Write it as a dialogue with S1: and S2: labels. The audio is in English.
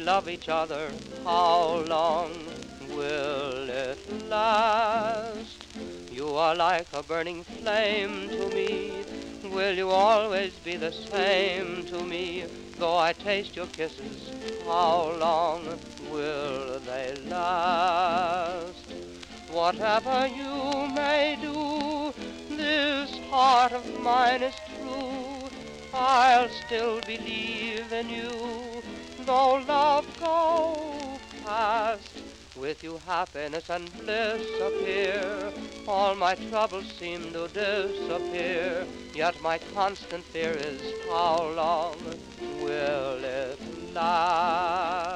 S1: love each other, how long will it last? You are like a burning flame to me. Will you always be the same to me? Though I taste your kisses, how long will they last? Whatever you may do, this heart of mine is true. I'll still believe in you, though love go past. With you happiness and bliss appear, all my troubles seem to disappear. Yet my constant fear is, how long will it last?